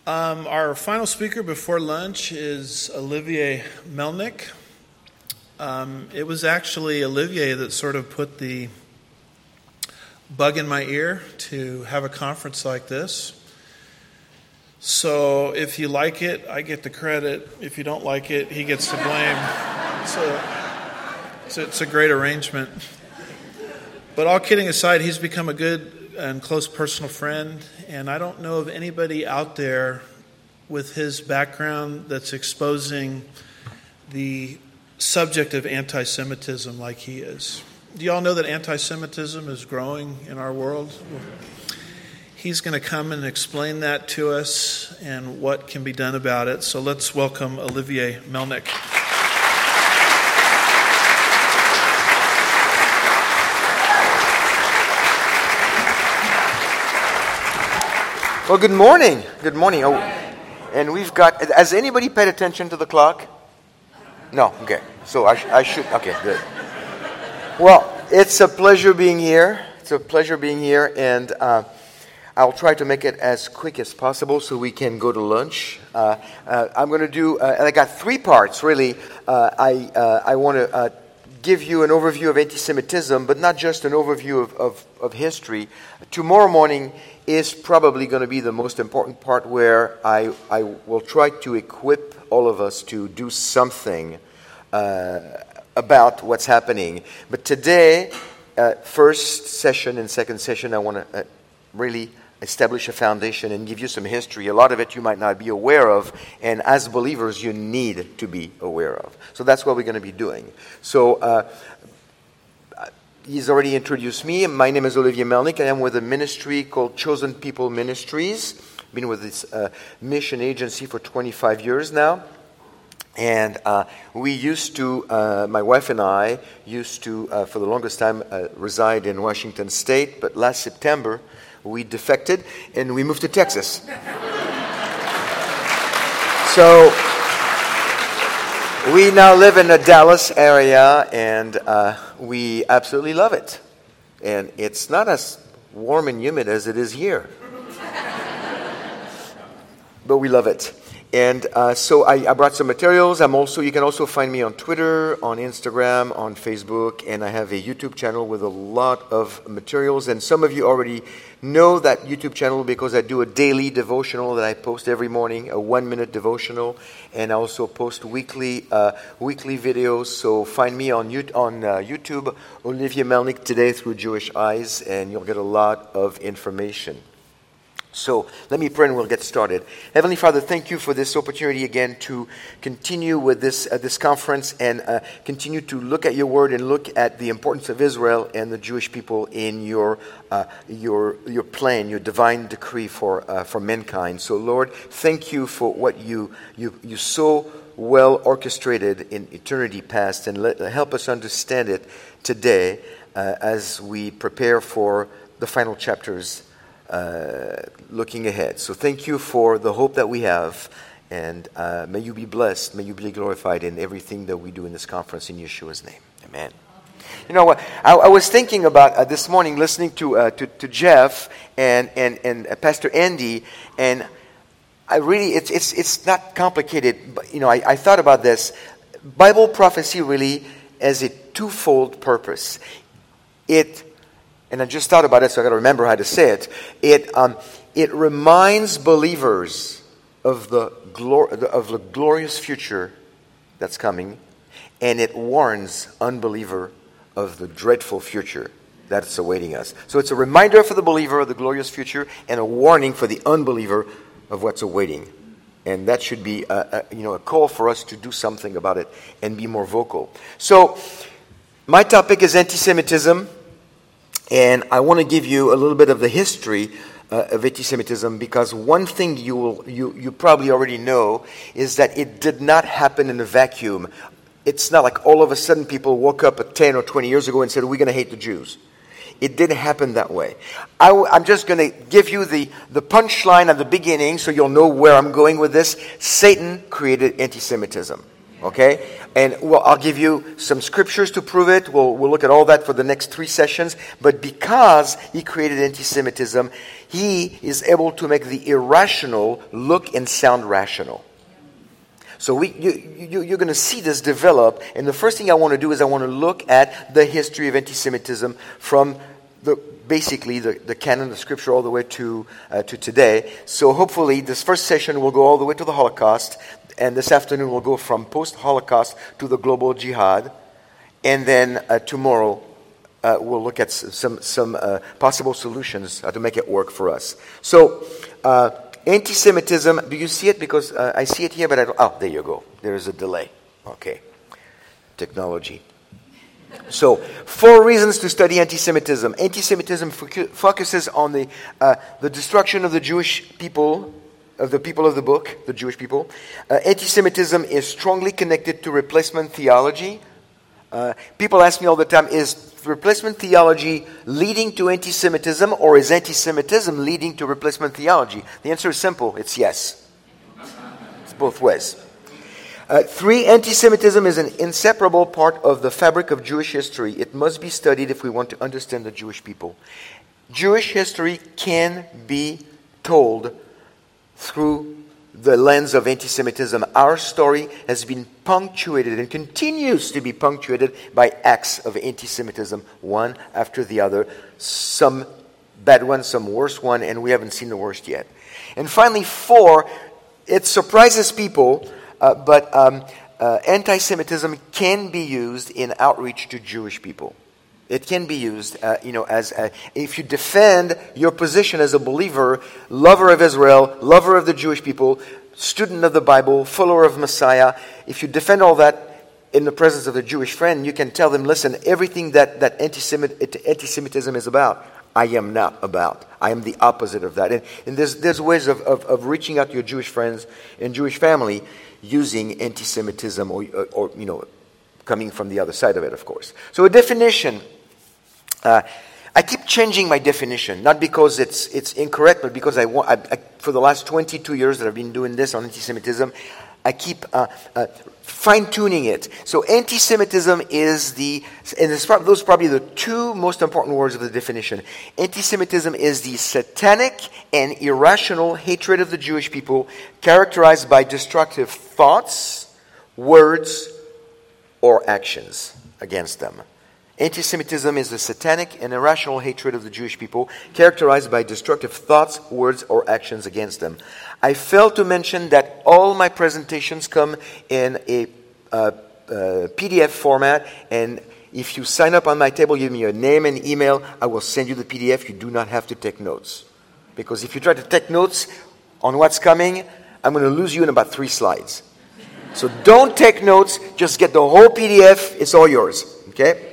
Our final speaker before lunch is Olivier Melnick. It was actually Olivier that sort of put the bug in my ear to have a conference like this. So if you like it, I get the credit. If you don't like it, he gets the blame. It's a great arrangement. But all kidding aside, he's become a good and close personal friend, and I don't know of anybody out there with his background that's exposing the subject of anti-Semitism like he is. Do you all know that anti-Semitism is growing in our world? He's going to come and explain that to us and what can be done about it. So let's welcome Olivier Melnick. Well, good morning. Good morning. Oh, and we've got, has anybody paid attention to the clock? No? Okay. So I should, okay, good. Well, it's a pleasure being here. And I'll try to make it as quick as possible so we can go to lunch. I'm going to do, I got three parts, really. I want to give you an overview of anti-Semitism, but not just an overview of history. Tomorrow morning is probably going to be the most important part, where I will try to equip all of us to do something about what's happening. But today, first session and second session, I want to really establish a foundation and give you some history. A lot of it you might not be aware of, and as believers you need to be aware of. So that's what we're going to be doing. So he's already introduced me. My name is Olivier Melnick. I am with a ministry called Chosen People Ministries. I've been with this mission agency for 25 years now. And we used to, my wife and I used to, for the longest time, reside in Washington State. But last September, we defected and we moved to Texas. So we now live in the Dallas area, and we absolutely love it. And it's not as warm and humid as it is here. But we love it. And so I brought some materials. You can also find me on Twitter, on Instagram, on Facebook, and I have a YouTube channel with a lot of materials. And some of you already know that YouTube channel because I do a daily devotional that I post every morning, a 1-minute devotional, and I also post weekly videos. So find me on YouTube, Olivier Melnick Today Through Jewish Eyes, and you'll get a lot of information. So let me pray and we'll get started. Heavenly Father, thank you for this opportunity again to continue with this conference and continue to look at your word and look at the importance of Israel and the Jewish people in your plan, your divine decree for mankind. So Lord, thank you for what you so well orchestrated in eternity past, and help us understand it today as we prepare for the final chapters looking ahead. So thank you for the hope that we have, and may you be blessed, may you be glorified in everything that we do in this conference, in Yeshua's name. Amen. You know what? I was thinking about this morning, listening to Jeff and Pastor Andy, and I really it's not complicated, but I thought about this. Bible prophecy really has a twofold purpose. And I just thought about it, so I got to remember how to say it. It reminds believers of the glorious future that's coming, and it warns unbeliever of the dreadful future that's awaiting us. So it's a reminder for the believer of the glorious future, and a warning for the unbeliever of what's awaiting. And that should be a call for us to do something about it and be more vocal. So my topic is anti-Semitism. And I want to give you a little bit of the history of anti-Semitism, because one thing you probably already know is that it did not happen in a vacuum. It's not like all of a sudden people woke up 10 or 20 years ago and said, we're going to hate the Jews. It didn't happen that way. I'm just going to give you the punchline at the beginning so you'll know where I'm going with this. Satan created anti-Semitism. Okay? And well, I'll give you some scriptures to prove it. We'll look at all that for the next 3 sessions. But because he created anti-Semitism, he is able to make the irrational look and sound rational. So you're going to see this develop. And the first thing I want to do is I want to look at the history of anti-Semitism from basically the canon of Scripture all the way to today. So hopefully this first session will go all the way to the Holocaust. And this afternoon we'll go from post-Holocaust to the global jihad. And then tomorrow we'll look at some possible solutions to make it work for us. So anti-Semitism, do you see it? Because I see it here, but I don't. Oh, there you go. There is a delay. Okay. Technology. So, 4 reasons to study anti-Semitism. Anti-Semitism focuses on the destruction of the Jewish people, of the people of the book, the Jewish people. Anti-Semitism is strongly connected to replacement theology. People ask me all the time, is replacement theology leading to anti-Semitism, or is anti-Semitism leading to replacement theology? The answer is simple. It's yes. It's both ways. 3, anti-Semitism is an inseparable part of the fabric of Jewish history. It must be studied if we want to understand the Jewish people. Jewish history can be told through the lens of anti-Semitism. Our story has been punctuated and continues to be punctuated by acts of anti-Semitism, one after the other. Some bad ones, some worse one, and we haven't seen the worst yet. And finally, 4, it surprises people, but anti-Semitism can be used in outreach to Jewish people. It can be used, as if you defend your position as a believer, lover of Israel, lover of the Jewish people, student of the Bible, follower of Messiah. If you defend all that in the presence of a Jewish friend, you can tell them, listen, everything that anti-Semitism is about, I am not about. I am the opposite of that. And there's ways of reaching out to your Jewish friends and Jewish family using anti-Semitism or coming from the other side of it, of course. So a definition. I keep changing my definition, not because it's incorrect, but because I for the last 22 years that I've been doing this on anti-Semitism, I keep fine-tuning it. So anti-Semitism is those are probably the 2 most important words of the definition. Anti-Semitism is the satanic and irrational hatred of the Jewish people characterized by destructive thoughts, words, or actions against them. Anti-Semitism is the satanic and irrational hatred of the Jewish people characterized by destructive thoughts, words, or actions against them. I failed to mention that all my presentations come in a PDF format, and if you sign up on my table, give me your name and email, I will send you the PDF. You do not have to take notes. Because if you try to take notes on what's coming, I'm going to lose you in about 3 slides. So don't take notes, just get the whole PDF, it's all yours. Okay?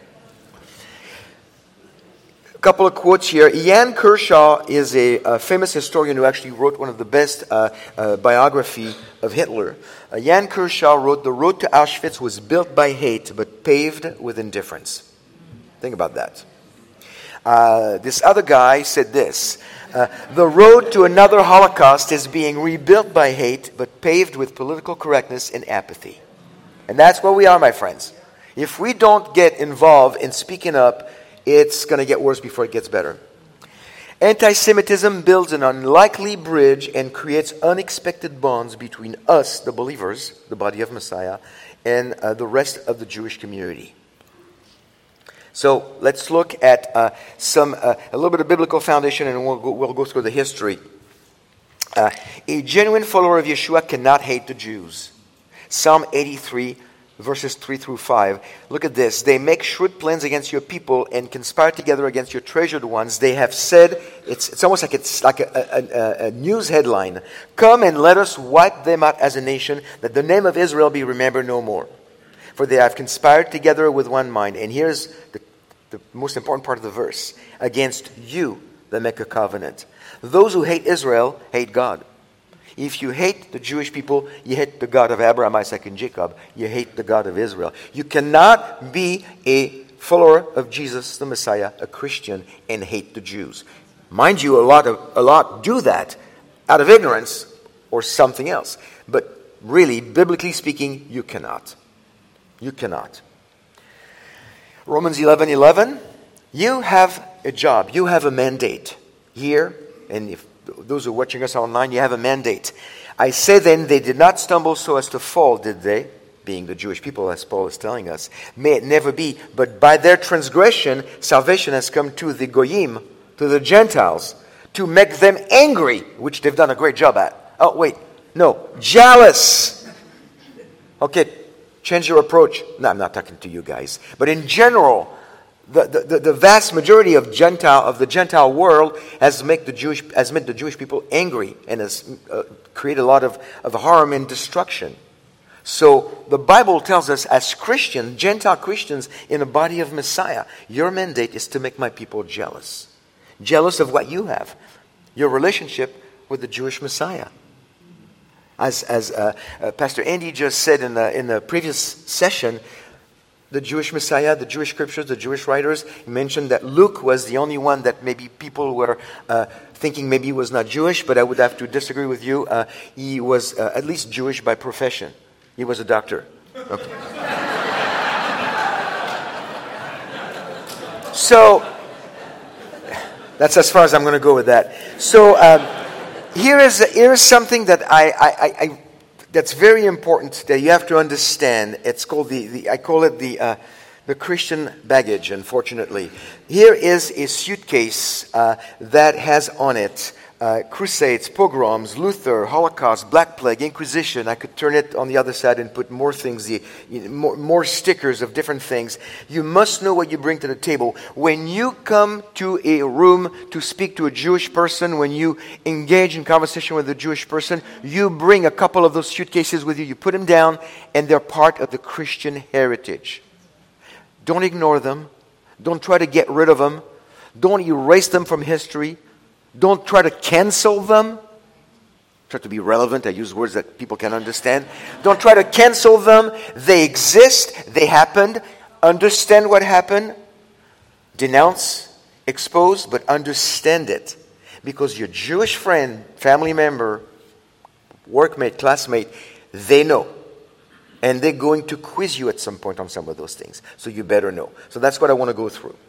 A couple of quotes here. Jan Kershaw is a famous historian who actually wrote one of the best biography of Hitler. Jan Kershaw wrote, "The road to Auschwitz was built by hate, but paved with indifference." Think about that. This other guy said this, "The road to another Holocaust is being rebuilt by hate, but paved with political correctness and apathy." And that's where we are, my friends. If we don't get involved in speaking up, it's going to get worse before it gets better. Anti-Semitism builds an unlikely bridge and creates unexpected bonds between us, the believers, the body of Messiah, and the rest of the Jewish community. So let's look at a little bit of biblical foundation, and we'll go through the history. A genuine follower of Yeshua cannot hate the Jews. Psalm 83, verses 3 through 5. Look at this. They make shrewd plans against your people and conspire together against your treasured ones. They have said, it's almost like it's like a news headline. Come and let us wipe them out as a nation, that the name of Israel be remembered no more. For they have conspired together with one mind. And here's the most important part of the verse. Against you they make a covenant. Those who hate Israel hate God. If you hate the Jewish people, you hate the God of Abraham, Isaac, and Jacob. You hate the God of Israel. You cannot be a follower of Jesus, the Messiah, a Christian, and hate the Jews. Mind you, a lot do that out of ignorance or something else. But really, biblically speaking, you cannot. You cannot. Romans 11:11, you have a job, you have a mandate here, and if those who are watching us online, you have a mandate. I say then, they did not stumble so as to fall, did they? Being the Jewish people, as Paul is telling us. May it never be, but by their transgression, salvation has come to the Goyim, to the Gentiles, to make them angry, which they've done a great job at. Oh, wait, no, jealous. Okay, change your approach. No, I'm not talking to you guys. But in general, the vast majority of the Gentile world has made the Jewish people angry and has created a lot of harm and destruction. So the Bible tells us as Christians, Gentile Christians in the body of Messiah, your mandate is to make my people jealous. Jealous of what you have, your relationship with the Jewish Messiah. As Pastor Andy just said in the previous session, the Jewish Messiah, the Jewish scriptures, the Jewish writers mentioned that Luke was the only one that maybe people were thinking maybe he was not Jewish, but I would have to disagree with you. He was at least Jewish by profession. He was a doctor. Okay. So, that's as far as I'm going to go with that. So, here is something that that's very important that you have to understand. It's called I call it the Christian baggage, unfortunately. Here is a suitcase that has on it Crusades, pogroms, Luther, Holocaust, Black Plague, Inquisition. I could turn it on the other side and put more things, more stickers of different things. You must know what you bring to the table. When you come to a room to speak to a Jewish person, when you engage in conversation with a Jewish person, you bring a couple of those suitcases with you. You put them down, and they're part of the Christian heritage. Don't ignore them. Don't try to get rid of them. Don't erase them from history. Don't try to cancel them. Try to be relevant. I use words that people can understand. Don't try to cancel them. They exist. They happened. Understand what happened. Denounce, expose, but understand it. Because your Jewish friend, family member, workmate, classmate, they know. And they're going to quiz you at some point on some of those things. So you better know. So that's what I want to go through.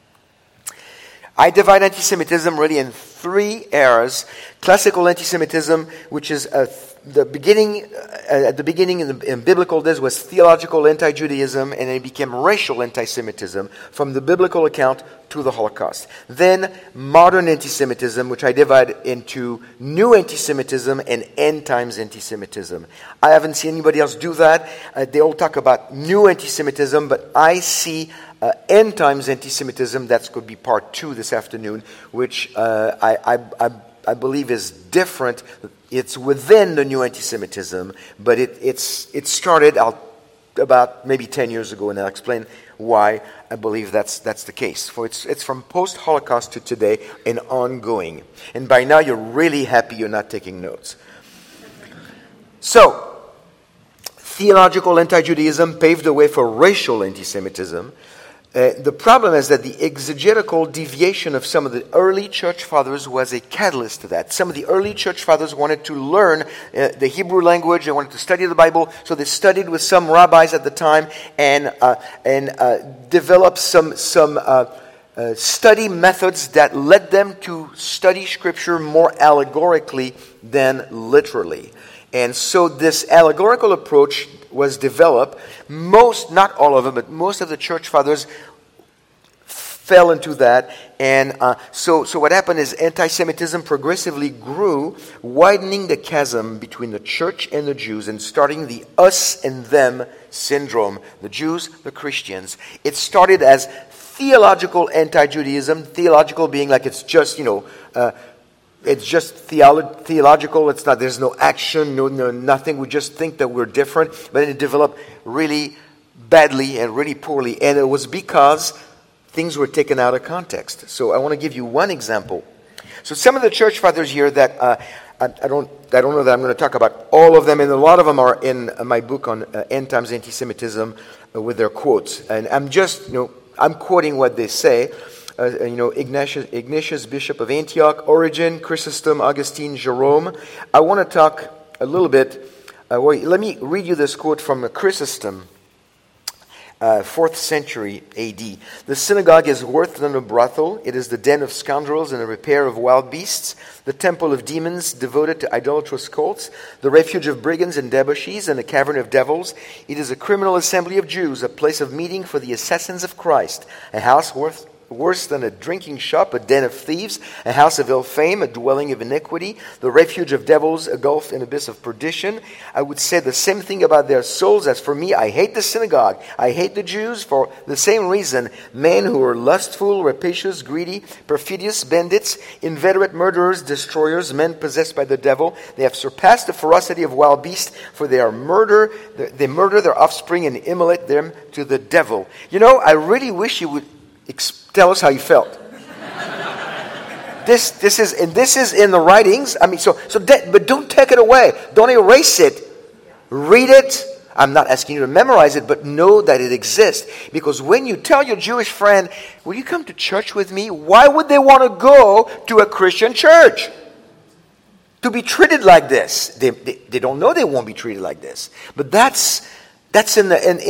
I divide anti-Semitism really in three eras. Classical anti-Semitism, which is the beginning in biblical days, was theological anti-Judaism, and it became racial anti-Semitism from the biblical account to the Holocaust. Then modern anti-Semitism, which I divide into new anti-Semitism and end times anti-Semitism. I haven't seen anybody else do that. They all talk about new anti-Semitism, but I see end times anti-Semitism. That's going to be part 2 this afternoon, which I believe is different. It's within the new anti-Semitism, but it started out about maybe 10 years ago, and I'll explain why I believe that's the case. For it's from post-Holocaust to today and ongoing. And by now you're really happy you're not taking notes. So, theological anti-Judaism paved the way for racial anti-Semitism. The problem is that the exegetical deviation of some of the early church fathers was a catalyst to that. Some of the early church fathers wanted to learn the Hebrew language. They wanted to study the Bible, so they studied with some rabbis at the time and developed some study methods that led them to study Scripture more allegorically than literally. And so this allegorical approach was developed. Not all of them, but most of the church fathers fell into that. And so what happened is anti-Semitism progressively grew, widening the chasm between the church and the Jews and starting the us and them syndrome. The Jews, the Christians. It started as theological anti-Judaism, theological being like it's just, it's just theological. It's not. There's no action, no nothing. We just think that we're different. But then it developed really badly and really poorly, and it was because things were taken out of context. So I want to give you one example. So some of the church fathers here that I don't know that I'm going to talk about all of them, and a lot of them are in my book on end times anti-Semitism with their quotes. And I'm just I'm quoting what they say. Ignatius, Bishop of Antioch, Origen, Chrysostom, Augustine, Jerome. I want to talk a little bit Let me read you this quote from Chrysostom, 4th century A.D. "The synagogue is worse than a brothel. It is the den of scoundrels and a repair of wild beasts, the temple of demons devoted to idolatrous cults, the refuge of brigands and debauchees, and a cavern of devils. It is a criminal assembly of Jews, a place of meeting for the assassins of Christ, a house worse than a drinking shop, a den of thieves, a house of ill fame, a dwelling of iniquity, the refuge of devils, a gulf and abyss of perdition." I would say the same thing about their souls as for me. I hate the synagogue. I hate the Jews for the same reason. Men who are lustful, rapacious, greedy, perfidious, bandits, inveterate murderers, destroyers, men possessed by the devil. They have surpassed the ferocity of wild beasts, for they murder their offspring and immolate them to the devil. You know, I really wish you would tell us how you felt. This is in the writings. I mean, but don't take it away. Don't erase it. Read it. I'm not asking you to memorize it, but know that it exists. Because when you tell your Jewish friend, "Will you come to church with me?" Why would they want to go to a Christian church? To be treated like this. They don't know they won't be treated like this. But that's in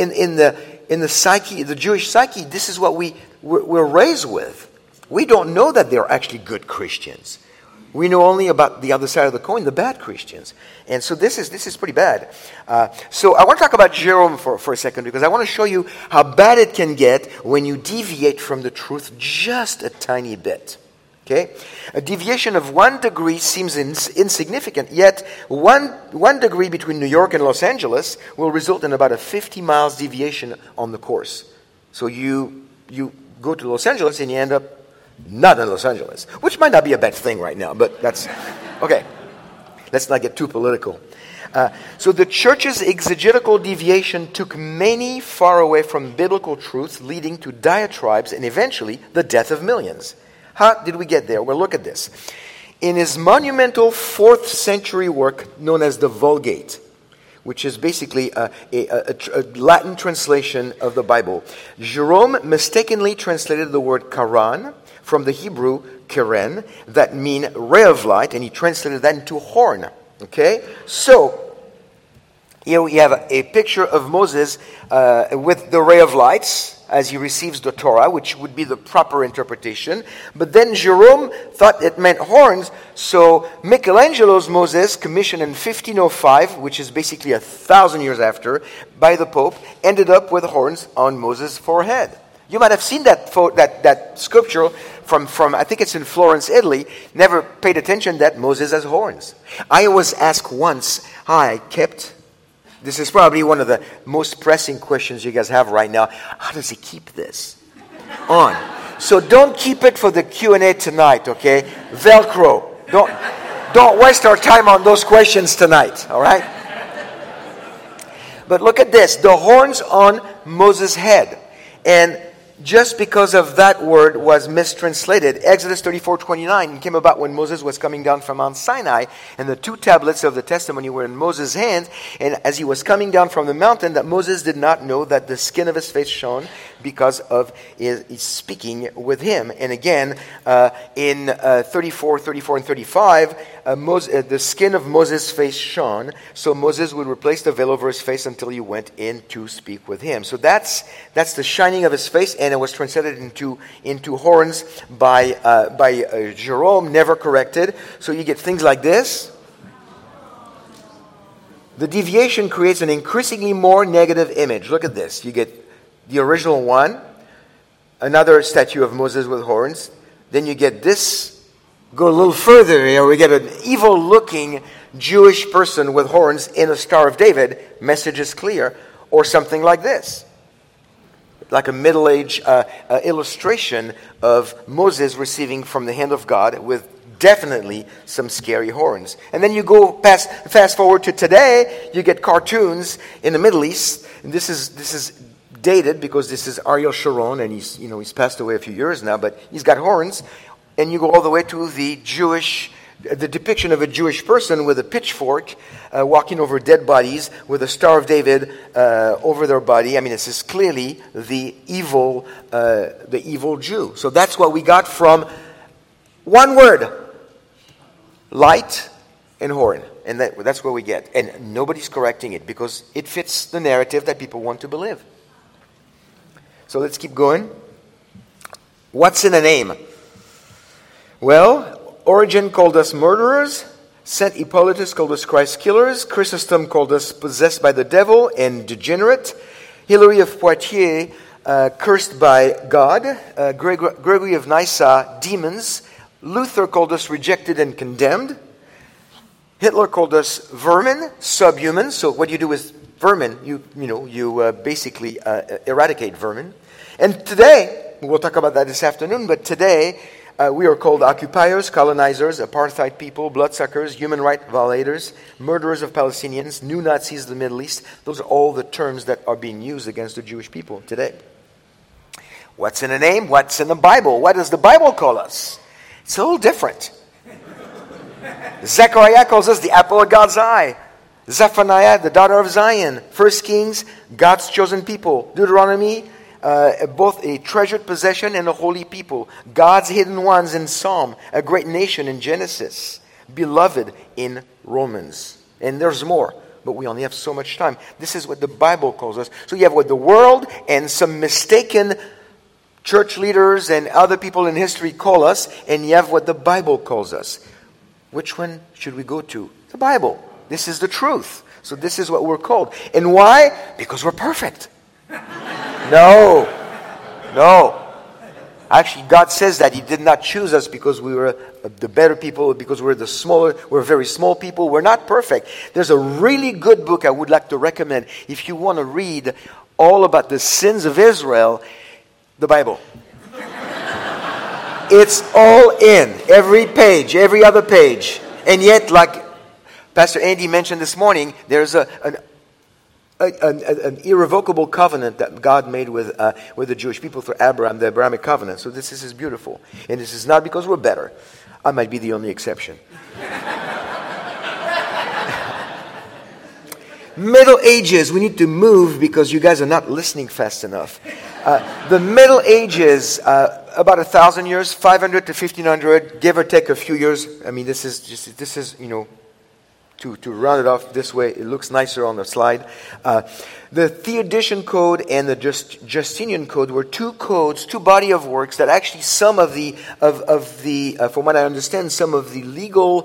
the psyche, the Jewish psyche. This is what we're raised with. We don't know that they're actually good Christians. We know only about the other side of the coin, the bad Christians. And so this is pretty bad. So I want to talk about Jerome for a second, because I want to show you how bad it can get when you deviate from the truth just a tiny bit. Okay? A deviation of 1 degree seems insignificant, yet one degree between New York and Los Angeles will result in about a 50 miles deviation on the course. So you go to Los Angeles and you end up not in Los Angeles, which might not be a bad thing right now, but that's okay. Let's not get too political. So the church's exegetical deviation took many far away from biblical truth, leading to diatribes and eventually the death of millions. How did we get there? Well, look at this. In his monumental 4th century work known as the Vulgate, which is basically a Latin translation of the Bible, Jerome mistakenly translated the word Quran from the Hebrew keren, that mean ray of light, and he translated that into horn. Okay? So, here we have a picture of Moses with the ray of lights as he receives the Torah, which would be the proper interpretation. But then Jerome thought it meant horns, so Michelangelo's Moses, commissioned in 1505, which is basically 1,000 years after, by the Pope, ended up with horns on Moses' forehead. You might have seen that sculpture from I think it's in Florence, Italy. Never paid attention that Moses has horns. I was asked once how I kept. This is probably one of the most pressing questions you guys have right now. How does he keep this on? So don't keep it for the Q&A tonight, okay? Velcro. Don't waste our time on those questions tonight, all right? But look at this. The horns on Moses' head. And just because of that word was mistranslated. Exodus 34:29 came about when Moses was coming down from Mount Sinai, and the 2 tablets of the testimony were in Moses' hand, and as he was coming down from the mountain, that Moses did not know that the skin of his face shone because of his speaking with him. And again, in 34, and 35, the skin of Moses' face shone, so Moses would replace the veil over his face until he went in to speak with him. So that's the shining of his face, and it was translated into horns by Jerome, never corrected. So you get things like this. The deviation creates an increasingly more negative image. Look at this. You get the original one, another statue of Moses with horns. Then you get this. Go a little further here. We get an evil-looking Jewish person with horns in a Star of David. Message is clear. Or something like this. Like a middle-age illustration of Moses receiving from the hand of God with definitely some scary horns. And then you go fast forward to today, you get cartoons in the Middle East. And this is dated because this is Ariel Sharon, and he's passed away a few years now, but he's got horns. And you go all the way to the depiction of a Jewish person with a pitchfork walking over dead bodies with a Star of David over their body. I mean, this is clearly the evil Jew. So that's what we got from one word: light and horn. And that's where we get. And nobody's correcting it because it fits the narrative that people want to believe. So let's keep going. What's in a name? Well, Origen called us murderers. St. Hippolytus called us Christ killers. Chrysostom called us possessed by the devil and degenerate. Hilary of Poitiers, cursed by God. Gregory of Nyssa, demons. Luther called us rejected and condemned. Hitler called us vermin, subhuman. So what do you do with vermin? You basically eradicate vermin. And today, we'll talk about that this afternoon, but today we are called occupiers, colonizers, apartheid people, bloodsuckers, human rights violators, murderers of Palestinians, new Nazis of the Middle East. Those are all the terms that are being used against the Jewish people today. What's in a name? What's in the Bible? What does the Bible call us? It's a little different. Zechariah calls us the apple of God's eye. Zephaniah, the daughter of Zion. 1 Kings, God's chosen people. Deuteronomy, both a treasured possession and a holy people. God's hidden ones in Psalm. A great nation in Genesis. Beloved in Romans. And there's more, but we only have so much time. This is what the Bible calls us. So you have what the world and some mistaken church leaders and other people in history call us, and you have what the Bible calls us. Which one should we go to? The Bible. This is the truth. So this is what we're called. And why? Because we're perfect. No. Actually, God says that He did not choose us because we were the better people, because we're very small people. We're not perfect. There's a really good book I would like to recommend if you want to read all about the sins of Israel. The Bible. It's all in. Every page, every other page. And yet, like Pastor Andy mentioned this morning, there's an irrevocable covenant that God made with the Jewish people through Abraham, the Abrahamic covenant. So this is beautiful. And this is not because we're better. I might be the only exception. Middle Ages, we need to move because you guys are not listening fast enough. The Middle Ages, about 1,000 years, 500 to 1,500, give or take a few years. I mean, this is to round it off this way, it looks nicer on the slide. The Theodosian Code and the Justinian Code were two codes, two body of works that actually some of the from what I understand, some of the legal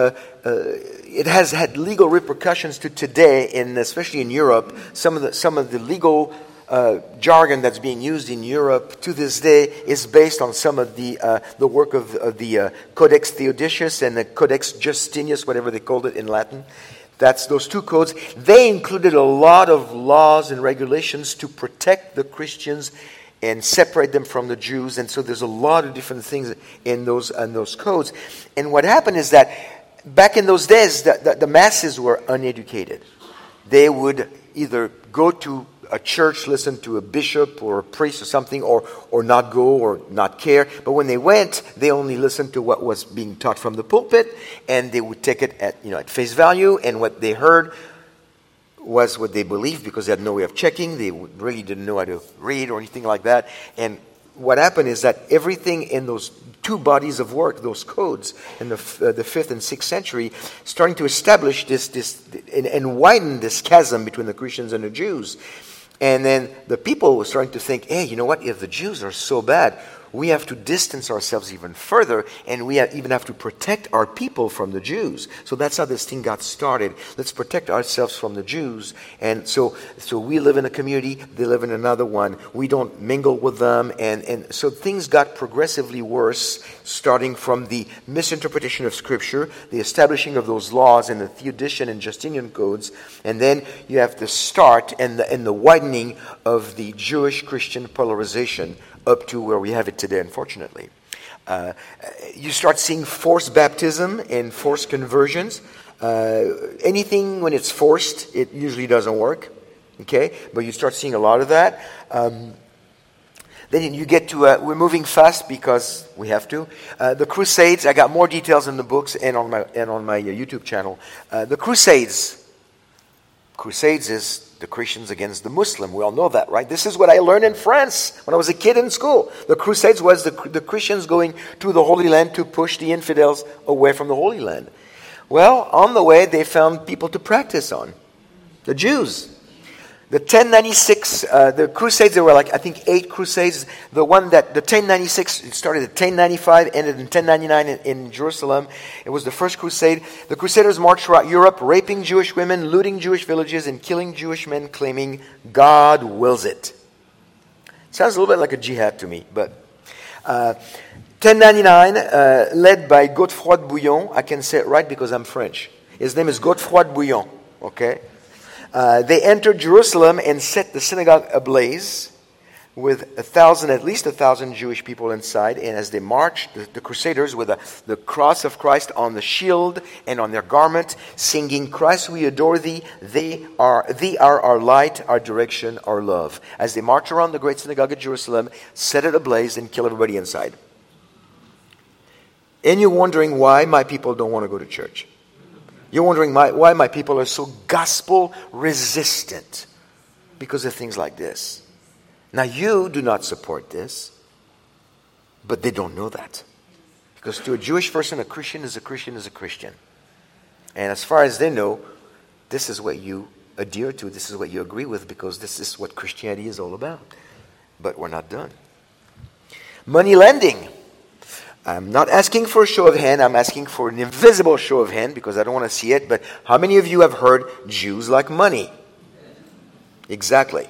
it has had legal repercussions to today, especially in Europe. Some of the legal jargon that's being used in Europe to this day is based on some of the work of the Codex Theodosius and the Codex Justinus, whatever they called it in Latin. That's those two codes. They included a lot of laws and regulations to protect the Christians and separate them from the Jews. And so there's a lot of different things in those codes. And what happened is that back in those days, the masses were uneducated. They would either go to a church, listen to a bishop or a priest or something, or not go or not care. But when they went, they only listened to what was being taught from the pulpit, and they would take it at face value. And what they heard was what they believed because they had no way of checking. They really didn't know how to read or anything like that. And what happened is that everything in those two bodies of work, those codes, in the 5th and 6th century, starting to establish this and widen this chasm between the Christians and the Jews. And then the people were starting to think, hey, you know what? If the Jews are so bad, we have to distance ourselves even further, and we even have to protect our people from the Jews. So that's how this thing got started. Let's protect ourselves from the Jews. And so we live in a community, they live in another one. We don't mingle with them. And so things got progressively worse, starting from the misinterpretation of Scripture, the establishing of those laws in the Theodosian and Justinian codes, and then you have the start and the widening of the Jewish-Christian polarization up to where we have it today, unfortunately. You start seeing forced baptism and forced conversions. Anything when it's forced, it usually doesn't work. Okay? But you start seeing a lot of that. Then you get to, we're moving fast because we have to. The Crusades, I got more details in the books and on my YouTube channel. The Crusades is the Christians against the Muslim. We all know that, right? This is what I learned in France when I was a kid in school. The Crusades was the Christians going to the Holy Land to push the infidels away from the Holy Land. Well, on the way, they found people to practice on. The Jews. The 1096, the Crusades, there were like, I think, 8 Crusades. The 1096, it started at 1095, ended in 1099 in Jerusalem. It was the first Crusade. The Crusaders marched throughout Europe, raping Jewish women, looting Jewish villages, and killing Jewish men, claiming God wills it. Sounds a little bit like a jihad to me, but 1099, led by Godefroy de Bouillon. I can say it right because I'm French. His name is Godefroy de Bouillon, okay? They entered Jerusalem and set the synagogue ablaze with at least 1,000 Jewish people inside. And as they marched, the Crusaders with the cross of Christ on the shield and on their garment, singing, "Christ, we adore thee. Thee are our light, our direction, our love." As they march around the great synagogue at Jerusalem, set it ablaze and kill everybody inside. And you're wondering why my people don't want to go to church. You're wondering why my people are so gospel resistant because of things like this. Now, you do not support this, but they don't know that. Because to a Jewish person, a Christian is a Christian is a Christian. And as far as they know, this is what you adhere to, this is what you agree with, because this is what Christianity is all about. But we're not done. Money lending. I'm not asking for a show of hand. I'm asking for an invisible show of hand because I don't want to see it. But how many of you have heard Jews like money? Exactly.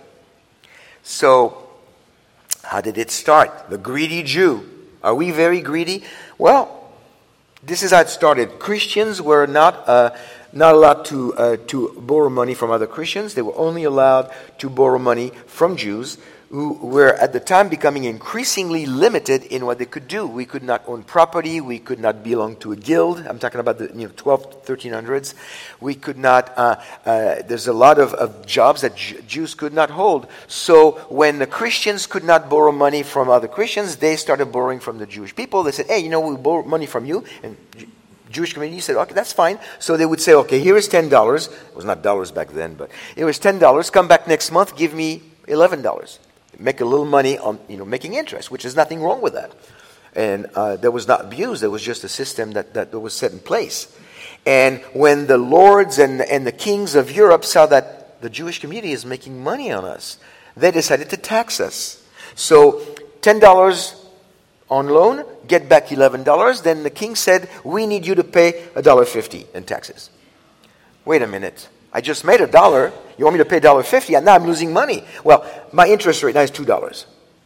So, how did it start? The greedy Jew. Are we very greedy? Well, this is how it started. Christians were not allowed to borrow money from other Christians. They were only allowed to borrow money from Jews, who were at the time becoming increasingly limited in what they could do. We could not own property. We could not belong to a guild. I'm talking about the 1300s. We could not, there's a lot of jobs that Jews could not hold. So when the Christians could not borrow money from other Christians, they started borrowing from the Jewish people. They said, hey, we borrow money from you. And Jewish community said, okay, that's fine. So they would say, okay, here is $10. It was not dollars back then, but it was $10. Come back next month, give me $11. Make a little money on making interest, which is nothing wrong with that. And that was not abused. It was just a system that was set in place. And when the lords and the kings of Europe saw that the Jewish community is making money on us, they decided to tax us. So $10 on loan, get back $11. Then the king said, we need you to pay $1.50 in taxes. Wait a minute. I just made $1. You want me to pay $1.50? And now I'm losing money. Well, my interest rate now is $2.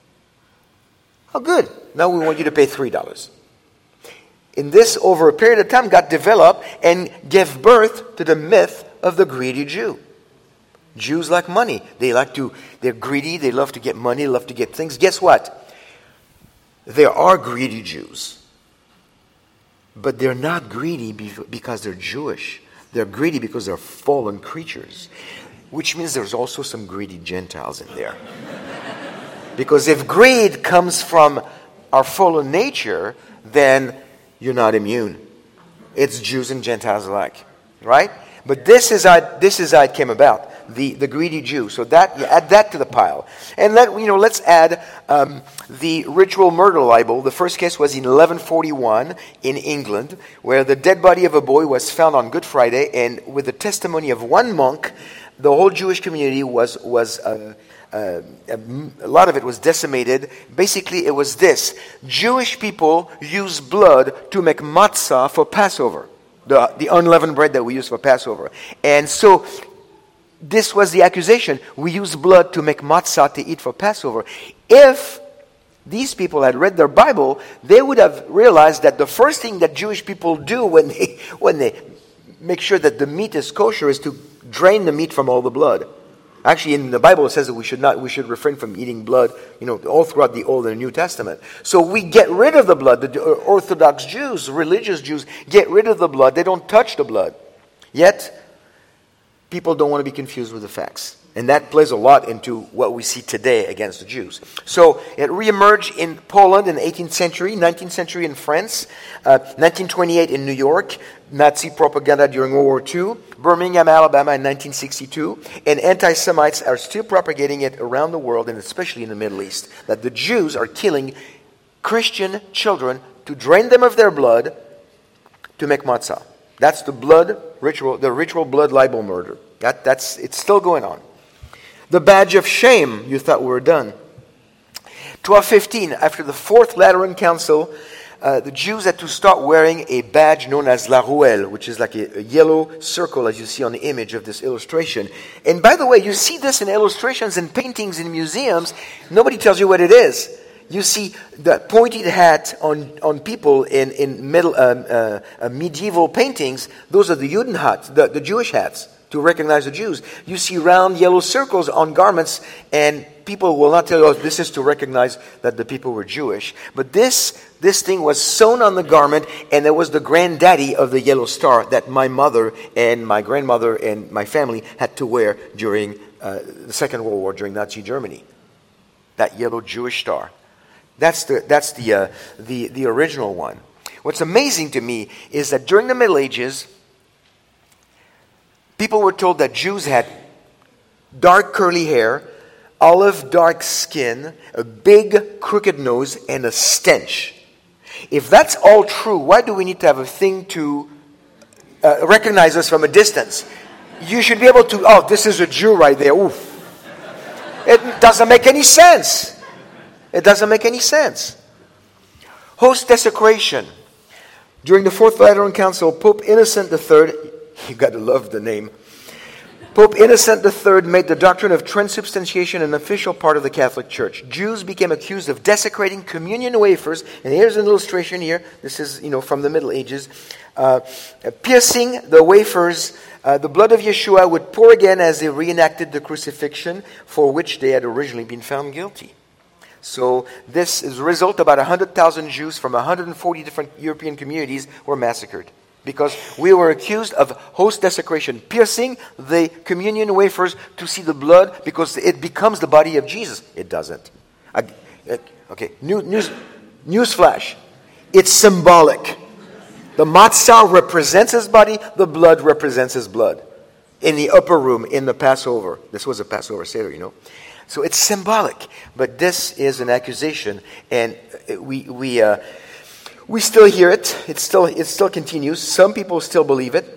Oh, good. Now we want you to pay $3. In this, over a period of time, got developed and gave birth to the myth of the greedy Jew. Jews like money. They're greedy. They love to get money. They love to get things. Guess what? There are greedy Jews. But they're not greedy because they're Jewish. They're greedy because they're fallen creatures, which means there's also some greedy Gentiles in there. Because if greed comes from our fallen nature, then you're not immune. It's Jews and Gentiles alike, right? But this is how it came about. The greedy Jew. So that you add that to the pile, and let's add the ritual murder libel. The first case was in 1141 in England, where the dead body of a boy was found on Good Friday, and with the testimony of one monk, the whole Jewish community was a lot of it was decimated. Basically, it was this: Jewish people use blood to make matzah for Passover, the unleavened bread that we use for Passover, and so. This was the accusation. We use blood to make matzah to eat for Passover. If these people had read their Bible, they would have realized that the first thing that Jewish people do when they make sure that the meat is kosher is to drain the meat from all the blood. Actually, in the Bible it says that we should refrain from eating blood, all throughout the Old and New Testament. So we get rid of the blood. The Orthodox Jews, religious Jews, get rid of the blood. They don't touch the blood. Yet, people don't want to be confused with the facts. And that plays a lot into what we see today against the Jews. So it reemerged in Poland in the 18th century, 19th century in France, 1928 in New York, Nazi propaganda during World War II, Birmingham, Alabama in 1962, and anti-Semites are still propagating it around the world, and especially in the Middle East, that the Jews are killing Christian children to drain them of their blood to make matzah. That's the blood ritual, the ritual blood libel murder. It's still going on. The badge of shame, you thought we were done. 1215, after the Fourth Lateran Council, the Jews had to start wearing a badge known as la rouelle, which is like a yellow circle, as you see on the image of this illustration. And by the way, you see this in illustrations and paintings in museums. Nobody tells you what it is. You see the pointed hat on people in medieval paintings. Those are the Judenhat, the Jewish hats, to recognize the Jews. You see round yellow circles on garments, and people will not tell you, oh, this is to recognize that the people were Jewish. But this thing was sewn on the garment, and it was the granddaddy of the yellow star that my mother and my grandmother and my family had to wear during the Second World War, during Nazi Germany. That yellow Jewish star. That's the original one. What's amazing to me is that during the Middle Ages, people were told that Jews had dark curly hair, olive dark skin, a big crooked nose, and a stench. If that's all true, why do we need to have a thing to recognize us from a distance? You should be able to, oh, this is a Jew right there. Oof. It doesn't make any sense. It doesn't make any sense. Host desecration. During the Fourth Lateran Council, Pope Innocent III, you got to love the name, Pope Innocent III made the doctrine of transubstantiation an official part of the Catholic Church. Jews became accused of desecrating communion wafers, and here's an illustration here. This is, from the Middle Ages. Piercing the wafers, the blood of Yeshua would pour again as they reenacted the crucifixion for which they had originally been found guilty. So this is a result. About 100,000 Jews from 140 different European communities were massacred because we were accused of host desecration, piercing the communion wafers to see the blood because it becomes the body of Jesus. It doesn't. Okay, news flash. It's symbolic. The matzah represents his body. The blood represents his blood. In the upper room, in the Passover. This was a Passover Seder, So it's symbolic, but this is an accusation, and we still hear it. It still continues. Some people still believe it.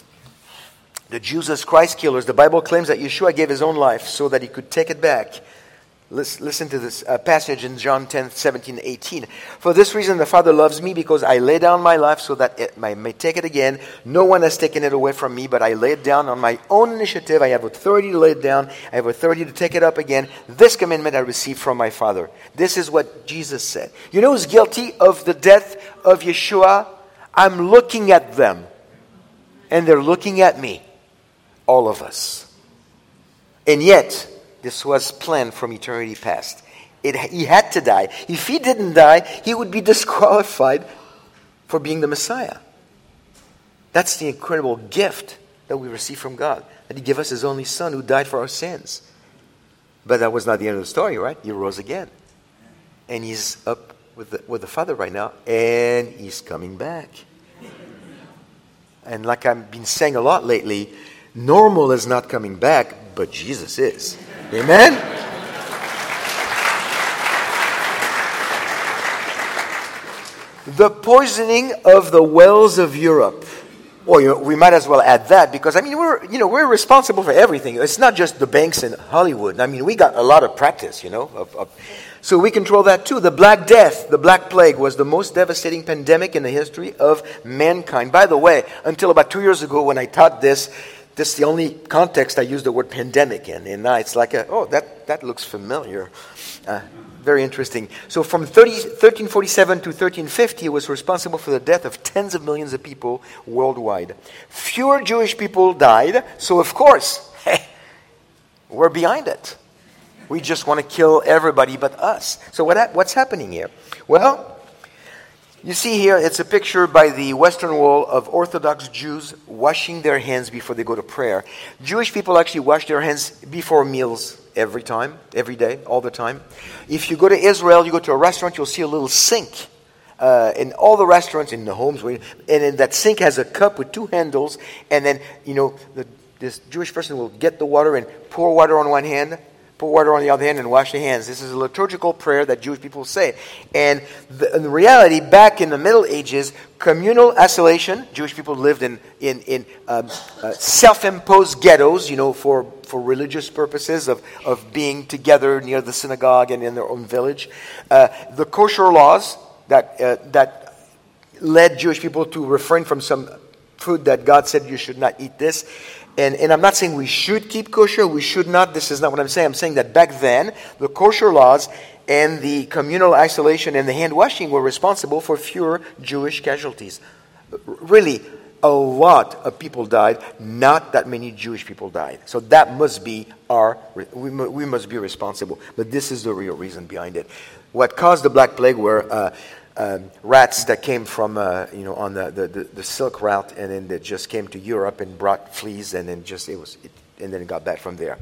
The Jesus Christ killers. The Bible claims that Yeshua gave his own life so that he could take it back. Listen to this passage in John 10, 17, 18. For this reason the Father loves me, because I lay down my life so that I may take it again. No one has taken it away from me, but I lay it down on my own initiative. I have authority to lay it down. I have authority to take it up again. This commandment I received from my Father. This is what Jesus said. You know who's guilty of the death of Yeshua? I'm looking at them. And they're looking at me. All of us. And yet, this was planned from eternity past. He had to die. If he didn't die, he would be disqualified for being the Messiah. That's the incredible gift that we receive from God. That he gave us his only son who died for our sins. But that was not the end of the story, right? He rose again. And he's up with the Father right now. And he's coming back. And like I've been saying a lot lately, normal is not coming back, but Jesus is. Amen? The poisoning of the wells of Europe. Well, we might as well add that because we're responsible for everything. It's not just the banks in Hollywood. We got a lot of practice, So we control that too. The Black Death, the Black Plague, was the most devastating pandemic in the history of mankind. By the way, until about 2 years ago when I taught this is the only context I use the word pandemic in. And now it's like, that looks familiar. Very interesting. So from 1347 to 1350, it was responsible for the death of tens of millions of people worldwide. Fewer Jewish people died, so of course, we're behind it. We just want to kill everybody but us. So what's happening here? Well, you see here, it's a picture by the Western Wall of Orthodox Jews washing their hands before they go to prayer. Jewish people actually wash their hands before meals every day, all the time. If you go to Israel, you go to a restaurant, you'll see a little sink. In all the restaurants, in the homes, and then that sink has a cup with two handles, and then, this Jewish person will get the water and pour water on one hand, pour water on the other hand, and wash their hands. This is a liturgical prayer that Jewish people say. And in reality, back in the Middle Ages, communal isolation, Jewish people lived in self-imposed ghettos, for religious purposes of being together near the synagogue and in their own village. The kosher laws that led Jewish people to refrain from some food that God said you should not eat this. And I'm not saying we should keep kosher, we should not. This is not what I'm saying. I'm saying that back then, the kosher laws and the communal isolation and the hand washing were responsible for fewer Jewish casualties. Really, a lot of people died, not that many Jewish people died. So that must be we must be responsible. But this is the real reason behind it. What caused the Black Plague were rats that came from, on the Silk Route, and then they just came to Europe and brought fleas, and then and then it got bad from there.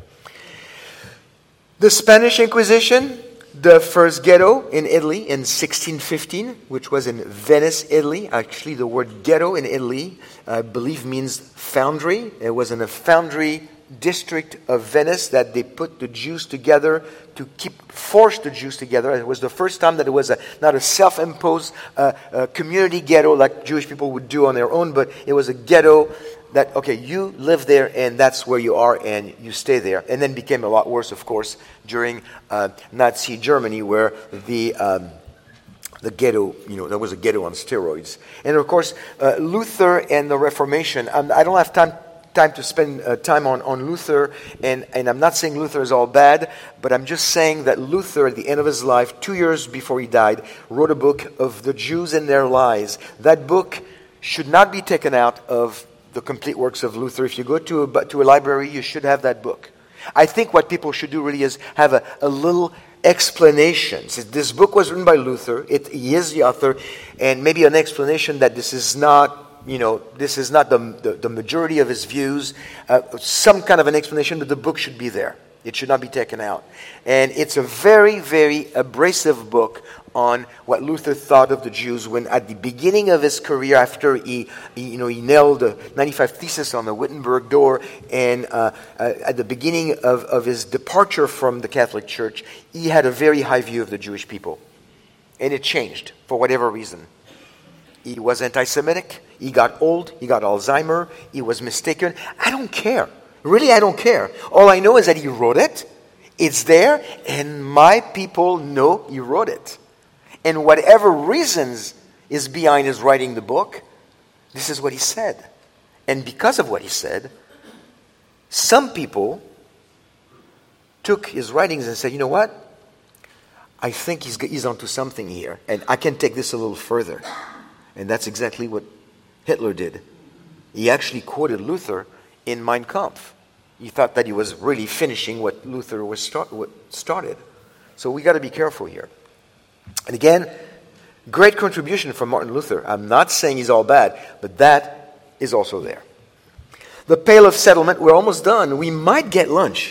The Spanish Inquisition, the first ghetto in Italy in 1615, which was in Venice, Italy. Actually, the word ghetto in Italy, I believe, means foundry. It was in a foundry district of Venice that they put the Jews together to force the Jews together. It was the first time that it was not a self-imposed community ghetto like Jewish people would do on their own, but it was a ghetto that, okay, you live there and that's where you are and you stay there. And then became a lot worse, of course, during Nazi Germany, where the ghetto, there was a ghetto on steroids. And of course, Luther and the Reformation. I don't have time to spend time on Luther, and I'm not saying Luther is all bad, but I'm just saying that Luther, at the end of his life, 2 years before he died, wrote a book of the Jews and their lies. That book should not be taken out of the complete works of Luther. If you go to a library, you should have that book. I think what people should do really is have a little explanation. So this book was written by Luther. He is the author, and maybe an explanation that this is not the majority of his views, some kind of an explanation, but the book should be there. It should not be taken out. And it's a very, very abrasive book on what Luther thought of the Jews when, at the beginning of his career, after he nailed the 95 Thesis on the Wittenberg door, and at the beginning of his departure from the Catholic Church, he had a very high view of the Jewish people. And it changed, for whatever reason. He was anti-Semitic. He got old. He got Alzheimer. He was mistaken. I don't care. Really, I don't care. All I know is that he wrote it. It's there. And my people know he wrote it. And whatever reasons is behind his writing the book, this is what he said. And because of what he said, some people took his writings and said, you know what? I think he's onto something here. And I can take this a little further. And that's exactly what Hitler did. He actually quoted Luther in Mein Kampf. He thought that he was really finishing what Luther started. So we got to be careful here. And again, great contribution from Martin Luther. I'm not saying he's all bad, but that is also there. The Pale of Settlement, we're almost done. We might get lunch.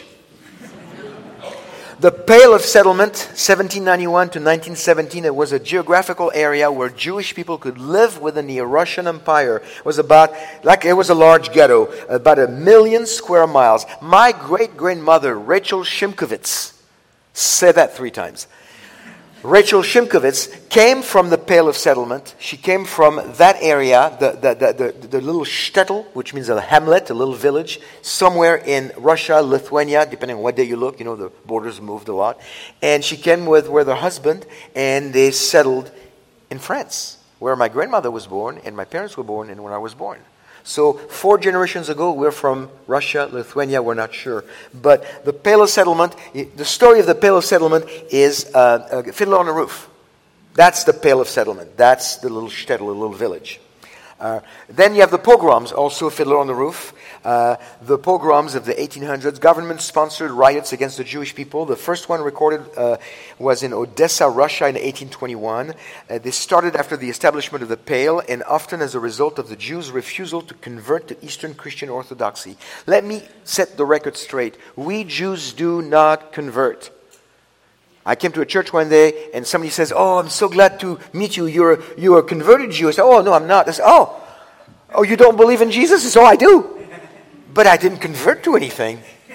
The Pale of Settlement, 1791 to 1917, it was a geographical area where Jewish people could live within the Russian Empire. It was a large ghetto, about 1 million square miles. My great-grandmother, Rachel Shimkovitz, said that 3 times. Rachel Shimkovitz came from the Pale of Settlement. She came from that area, the little shtetl, which means a hamlet, a little village, somewhere in Russia, Lithuania, depending on what day you look. The borders moved a lot. And she came with her husband, and they settled in France, where my grandmother was born, and my parents were born, and when I was born. So 4 generations ago, we're from Russia, Lithuania, we're not sure. But the Pale of Settlement, the story of the Pale of Settlement is Fiddler on the Roof. That's the Pale of Settlement. That's the little shtetl, a little village. Then you have the pogroms, also Fiddler on the Roof. The pogroms of the 1800s, government-sponsored riots against the Jewish people. The first one recorded was in Odessa, Russia in 1821. They started after the establishment of the Pale, and often as a result of the Jews' refusal to convert to Eastern Christian Orthodoxy. Let me set the record straight. We Jews do not convert. I came to a church one day, and somebody says, "Oh, I'm so glad to meet you. You're a converted Jew." I said, "Oh, no, I'm not." I said, "Oh, you don't believe in Jesus?" I said, "Oh, I do. But I didn't convert to anything.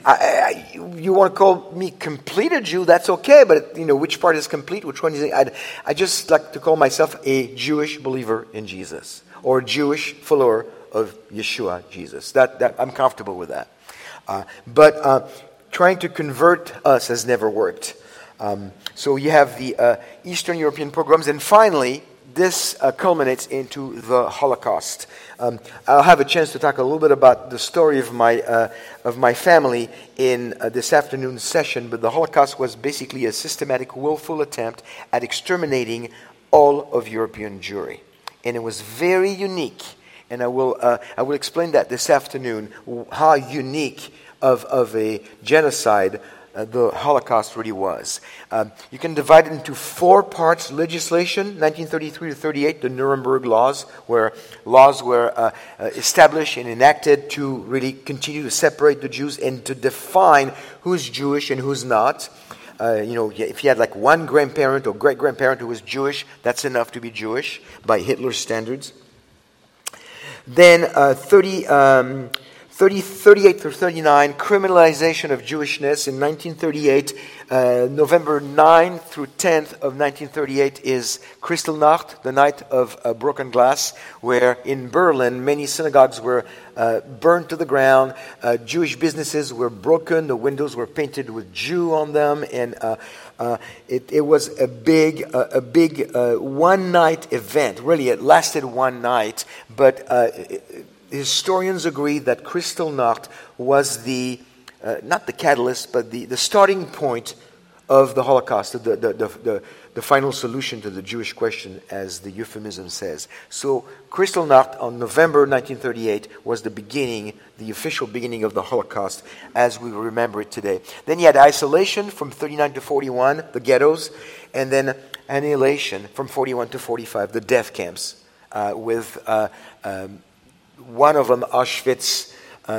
You want to call me complete a Jew, that's okay, but which part is complete, which one is... I just like to call myself a Jewish believer in Jesus, or a Jewish follower of Yeshua, Jesus. That I'm comfortable with that. But trying to convert us has never worked. So you have the Eastern European pogroms, and finally, this culminates into the Holocaust. I'll have a chance to talk a little bit about the story of my family in this afternoon's session, but the Holocaust was basically a systematic, willful attempt at exterminating all of European Jewry. And it was very unique, and I will explain that this afternoon, how unique of a genocide the Holocaust really was. You can divide it into 4 parts. Legislation, 1933 to 38, the Nuremberg laws, where laws were established and enacted to really continue to separate the Jews and to define who's Jewish and who's not. If you had like one grandparent or great-grandparent who was Jewish, that's enough to be Jewish by Hitler's standards. Then 38 through 39, criminalization of Jewishness. In 1938, November 9 through 10th of 1938 is Kristallnacht, the night of broken glass, where in Berlin many synagogues were burned to the ground, Jewish businesses were broken, the windows were painted with Jew on them, and it was a big one-night event. Really, it lasted one night, but historians agree that Kristallnacht was not the catalyst, but the starting point of the Holocaust, the final solution to the Jewish question, as the euphemism says. So Kristallnacht on November 1938 was the official beginning of the Holocaust as we remember it today. Then you had isolation from 39 to 41, the ghettos, and then annihilation from 41 to 45, the death camps, with one of them, Auschwitz,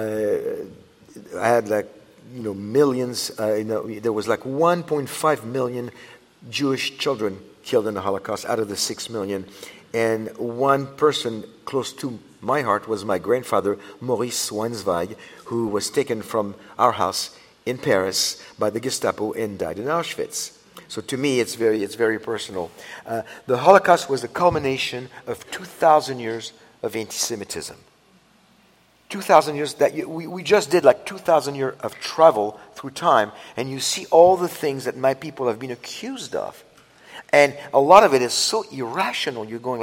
had millions. There was 1.5 million Jewish children killed in the Holocaust out of the 6 million. And one person close to my heart was my grandfather, Maurice Weinzweig, who was taken from our house in Paris by the Gestapo and died in Auschwitz. So to me, it's very personal. The Holocaust was the culmination of 2,000 years of anti-Semitism. 2,000 years that we just did 2,000 years of travel through time, and you see all the things that my people have been accused of, and a lot of it is so irrational. You're going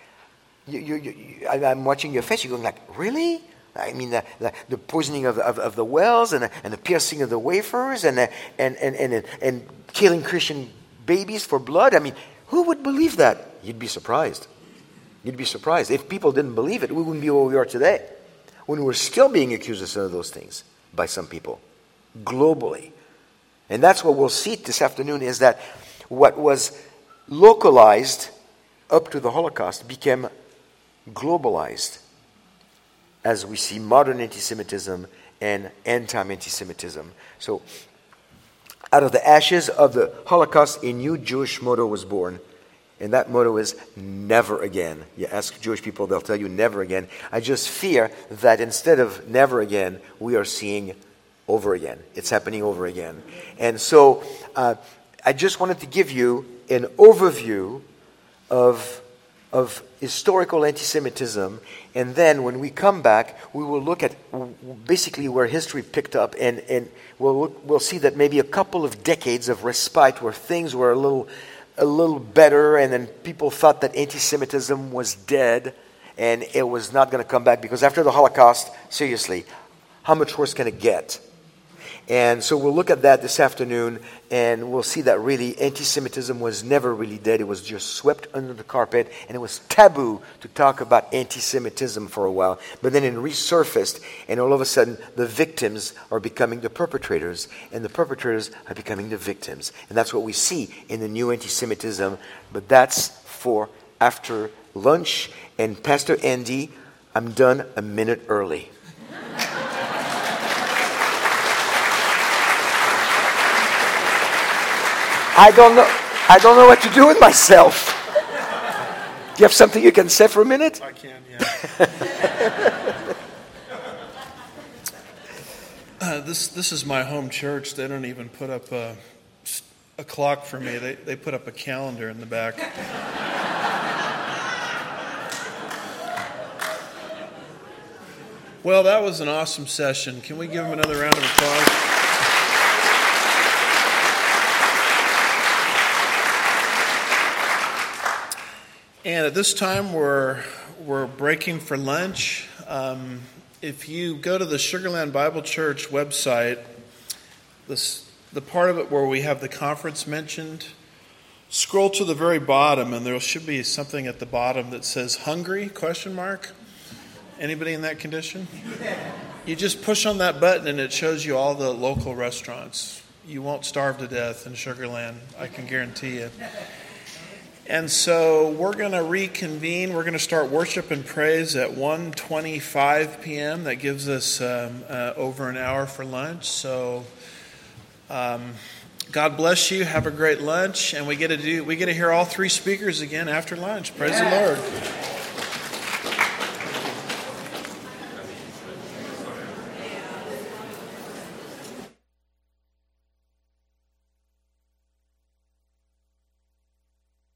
I'm watching your face. You're going really? I mean, the poisoning of the wells and the piercing of the wafers and killing Christian babies for blood. I mean, who would believe that? You'd be surprised. You'd be surprised if people didn't believe it. We wouldn't be where we are today, when we're still being accused of some of those things by some people, globally. And that's what we'll see this afternoon, is that what was localized up to the Holocaust became globalized as we see modern anti-Semitism and anti-anti-Semitism. So out of the ashes of the Holocaust, a new Jewish motto was born. And that motto is never again. You ask Jewish people, they'll tell you never again. I just fear that instead of never again, we are seeing over again. It's happening over again. And so I just wanted to give you an overview of historical anti-Semitism. And then when we come back, we will look at basically where history picked up. And we'll see that maybe a couple of decades of respite where things were a little better, and then people thought that anti-Semitism was dead and it was not going to come back, because after the Holocaust, seriously, how much worse can it get? And so we'll look at that this afternoon, and we'll see that really anti-Semitism was never really dead. It was just swept under the carpet, and it was taboo to talk about anti-Semitism for a while. But then it resurfaced, and all of a sudden the victims are becoming the perpetrators, and the perpetrators are becoming the victims. And that's what we see in the new anti-Semitism. But that's for after lunch. And Pastor Andy, I'm done a minute early. I don't know what to do with myself. Do you have something you can say for a minute? I can, yeah. This is my home church. They don't even put up a clock for me. They put up a calendar in the back. Well, that was an awesome session. Can we give them another round of applause? And at this time, we're breaking for lunch. If you go to the Sugarland Bible Church website, the part of it where we have the conference mentioned, scroll to the very bottom, and there should be something at the bottom that says "Hungry?" ? Anybody in that condition? You just push on that button, and it shows you all the local restaurants. You won't starve to death in Sugarland, I can guarantee you. And so we're going to reconvene. We're going to start worship and praise at 1:25 p.m. That gives us over an hour for lunch. So God bless you. Have a great lunch. And we get to hear all three speakers again after lunch. Praise the Lord.